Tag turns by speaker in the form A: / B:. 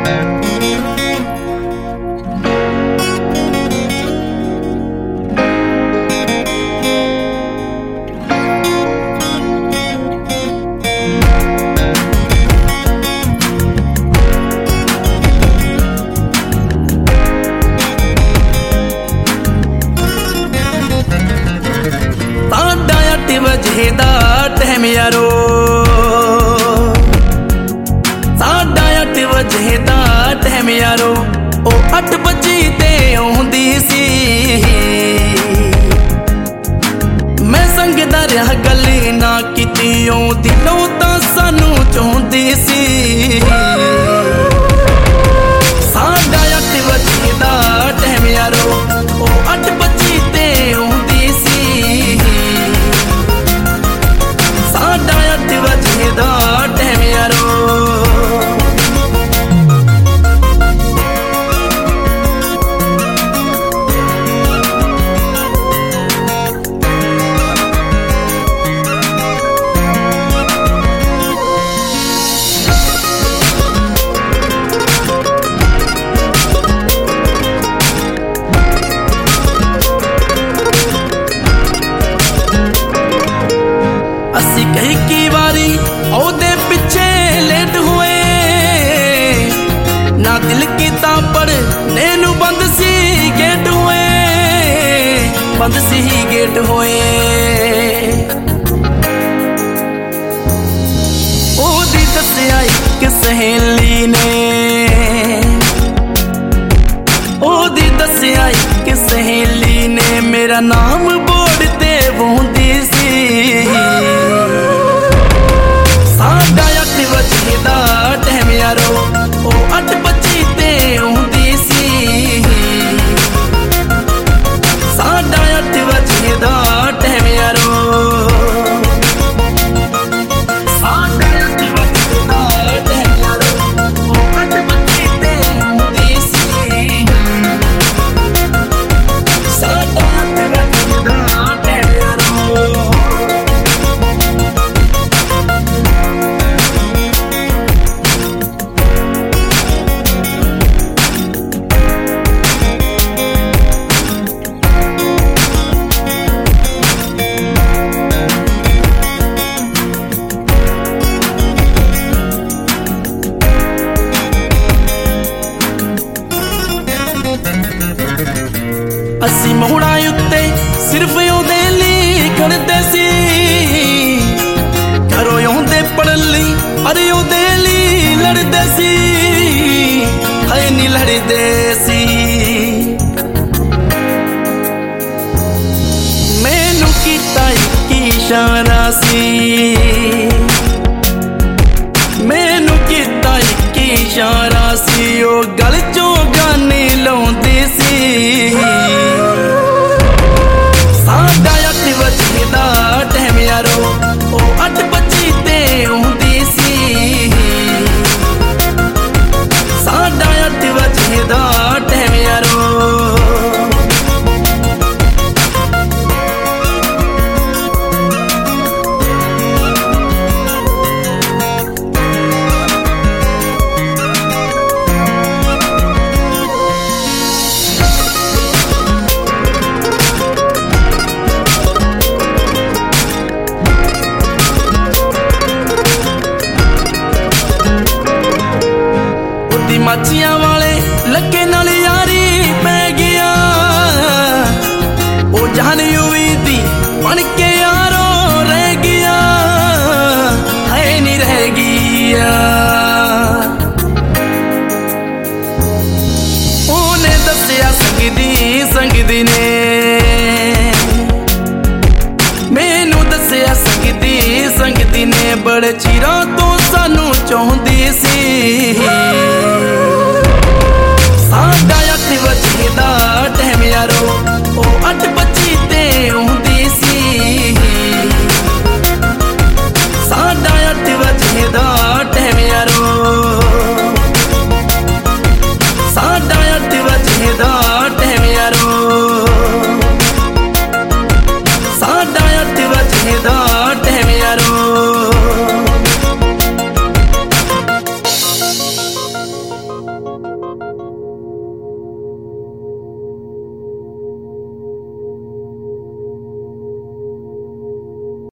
A: time यारो साढ़ा 8 बजे दा टाइम यारो ओ 8 बजे ते आउंदी सी मैं संगदा रहा गल ना कीती ओ दिलों तां सानू चाहुंदी सी साढ़ा 8 बजे दा टाइम यारो ओ 8 बजे ते आउंदी सी साढ़ा 8 बजे दा टाइम यारो कई की बारी ओदे पिछे लेट हुए ना दिल कीता पर नैनू बंद सी गेट हुए बंद सी ही गेट हुए ओदी दस्या एक सहेली ने ओदी दस्या एक सहेली ने मेरा नाम बोर्ड ते बोंदी सी साढ़ा 8 बजे दा टाइम यारो ओ 8 बजे ते आउंदी सी साढ़ा 8 बजे दा टाइम यारो साढ़ा 8 बजे दा टाइम यारो ओ 8 बजे ते आउंदी सी साढ़ा 8 बजे दा टाइम यारो असी मोहड़ा उत्ते सिर्फ ओदे लई खड़दे सी घरों आउंदे पढ़न लई अरे ओदे लई लड़दे सी हाय नी लड़दे सी मैनू कीता इक इशारा सी मैनू कीता इक इशारा सी ओ गल चों गाने लाउंदी सी साढ़ा 8 बजे दा टाइम यारो ओ 8 बजे ते आउंदी सी साढ़ा 8 बजे दा टाइम यारो माचिया वाले लगे नाल यारी पै गया ओ जान यूवी दी बन के यारो रह गया है नहीं रह गया ओने दस्या संगदी ने मैनू दस्या संगदी ने बड़े चिरां तो सानू चाहुंदी सी साढ़ा 8 बजे दा टाइम यारो ओ 8